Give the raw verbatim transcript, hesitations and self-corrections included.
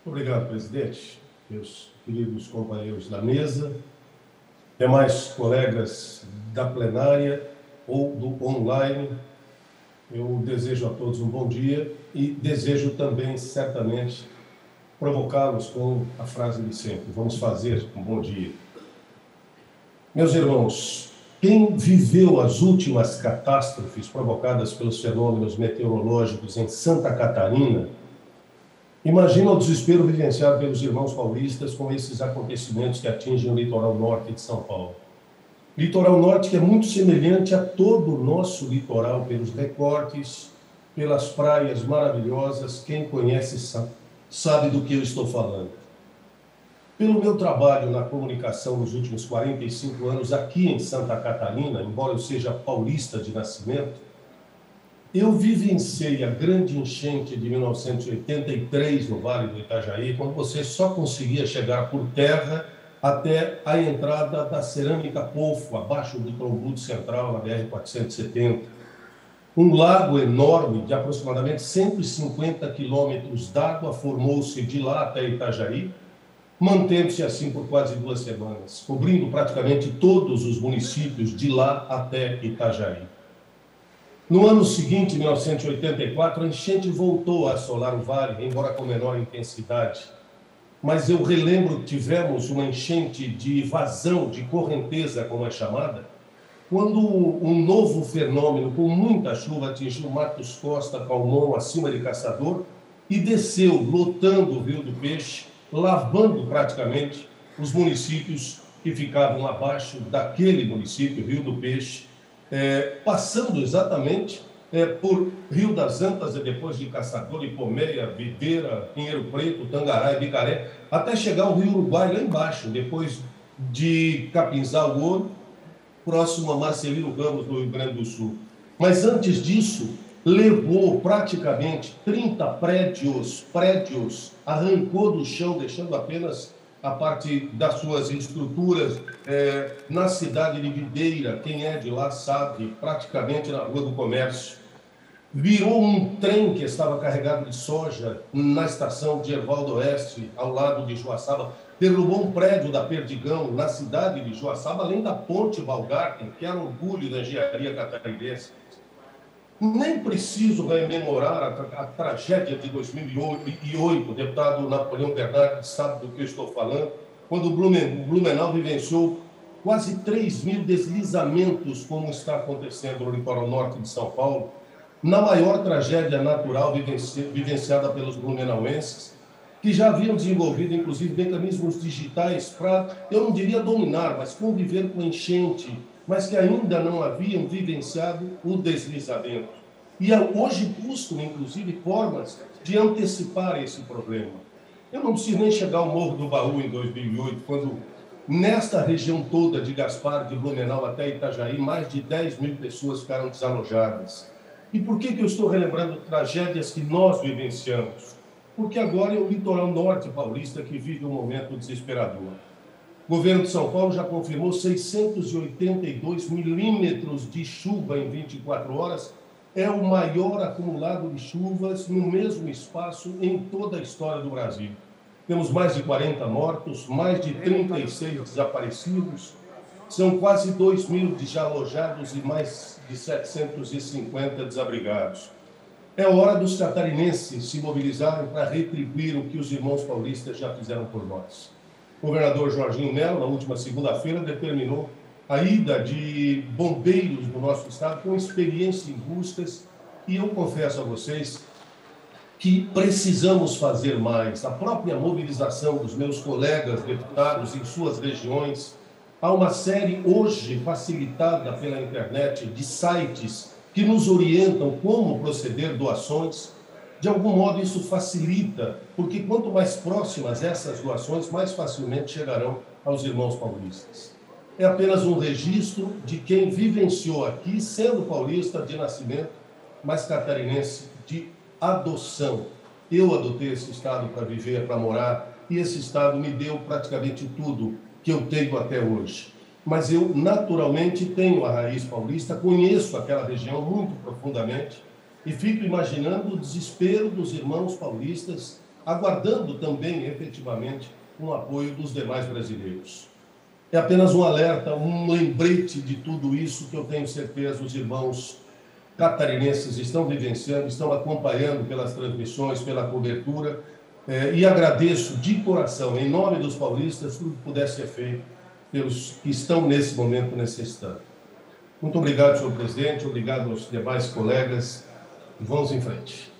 Obrigado, presidente, meus queridos companheiros da mesa, demais colegas da plenária ou do online. Eu desejo a todos um bom dia e desejo também, certamente, provocá-los com a frase de sempre: vamos fazer um bom dia. Meus irmãos, quem viveu as últimas catástrofes provocadas pelos fenômenos meteorológicos em Santa Catarina, imagina o desespero vivenciado pelos irmãos paulistas com esses acontecimentos que atingem o litoral norte de São Paulo. Litoral norte que é muito semelhante a todo o nosso litoral, pelos recortes, pelas praias maravilhosas. Quem conhece sabe, sabe do que eu estou falando. Pelo meu trabalho na comunicação nos últimos quarenta e cinco anos aqui em Santa Catarina, embora eu seja paulista de nascimento, eu vivenciei a grande enchente de mil novecentos e oitenta e três no Vale do Itajaí, quando você só conseguia chegar por terra até a entrada da Cerâmica Polfo, abaixo do Trombudo Central, na B R quatrocentos e setenta. Um lago enorme de aproximadamente cento e cinquenta quilômetros d'água formou-se de lá até Itajaí, mantendo-se assim por quase duas semanas, cobrindo praticamente todos os municípios de lá até Itajaí. No ano seguinte, mil novecentos e oitenta e quatro, a enchente voltou a assolar o vale, embora com menor intensidade. Mas eu relembro que tivemos uma enchente de vazão, de correnteza, como é chamada, quando um novo fenômeno com muita chuva atingiu Matos Costa, Calmon, acima de Caçador, e desceu, lotando o Rio do Peixe, lavando praticamente os municípios que ficavam abaixo daquele município, Rio do Peixe, é, passando exatamente é, por Rio das Antas e depois de Caçador, Ipomeia, Videira, Pinheiro Preto, Tangará e Bicaré, até chegar ao Rio Uruguai lá embaixo, depois de Capinzal Ouro, próximo a Marcelino Ramos, no Rio Grande do Sul. Mas antes disso, levou praticamente trinta prédios, prédios, arrancou do chão, deixando apenas a parte das suas estruturas é, na cidade de Videira. Quem é de lá sabe, praticamente na Rua do Comércio. Virou um trem que estava carregado de soja na estação de Ervaldo Oeste, ao lado de Joaçaba. Derrubou um prédio da Perdigão, na cidade de Joaçaba, além da Ponte Valgarten, que era orgulho da engenharia catarinense. Nem preciso rememorar a, a tragédia de dois mil e oito, o deputado Napoleão Bernardes sabe do que eu estou falando, quando o Blumen, Blumenau vivenciou quase três mil deslizamentos, como está acontecendo no litoral norte de São Paulo, na maior tragédia natural vivenci, vivenciada pelos blumenauenses, que já haviam desenvolvido, inclusive, mecanismos digitais para, eu não diria dominar, mas conviver com enchente, mas que ainda não haviam vivenciado o deslizamento. E hoje buscam, inclusive, formas de antecipar esse problema. Eu não preciso nem chegar ao Morro do Baú em dois mil e oito, quando, nesta região toda de Gaspar, de Blumenau até Itajaí, mais de dez mil pessoas ficaram desalojadas. E por que que eu estou relembrando tragédias que nós vivenciamos? Porque agora é o litoral norte paulista que vive um momento desesperador. O governo de São Paulo já confirmou seiscentos e oitenta e dois milímetros de chuva em vinte e quatro horas. É o maior acumulado de chuvas no mesmo espaço em toda a história do Brasil. Temos mais de quarenta mortos, mais de trinta e seis desaparecidos, são quase dois mil desalojados e mais de setecentos e cinquenta desabrigados. É hora dos catarinenses se mobilizarem para retribuir o que os irmãos paulistas já fizeram por nós. O governador Jorginho Mello, na última segunda-feira, determinou a ida de bombeiros do nosso estado com experiência em buscas, e eu confesso a vocês que precisamos fazer mais. A própria mobilização dos meus colegas deputados em suas regiões, há uma série hoje facilitada pela internet de sites que nos orientam como proceder doações. De algum modo, isso facilita, porque quanto mais próximas essas doações, mais facilmente chegarão aos irmãos paulistas. É apenas um registro de quem vivenciou aqui, sendo paulista de nascimento, mas catarinense de adoção. Eu adotei esse estado para viver, para morar, e esse estado me deu praticamente tudo que eu tenho até hoje. Mas eu, naturalmente, tenho a raiz paulista, conheço aquela região muito profundamente, e fico imaginando o desespero dos irmãos paulistas aguardando também, efetivamente, um apoio dos demais brasileiros. É apenas um alerta, um lembrete de tudo isso que eu tenho certeza os irmãos catarinenses estão vivenciando, estão acompanhando pelas transmissões, pela cobertura, eh, e agradeço de coração, em nome dos paulistas, tudo que puder ser feito pelos que estão nesse momento necessitando. Muito obrigado, senhor presidente, obrigado aos demais colegas, e vamos em frente.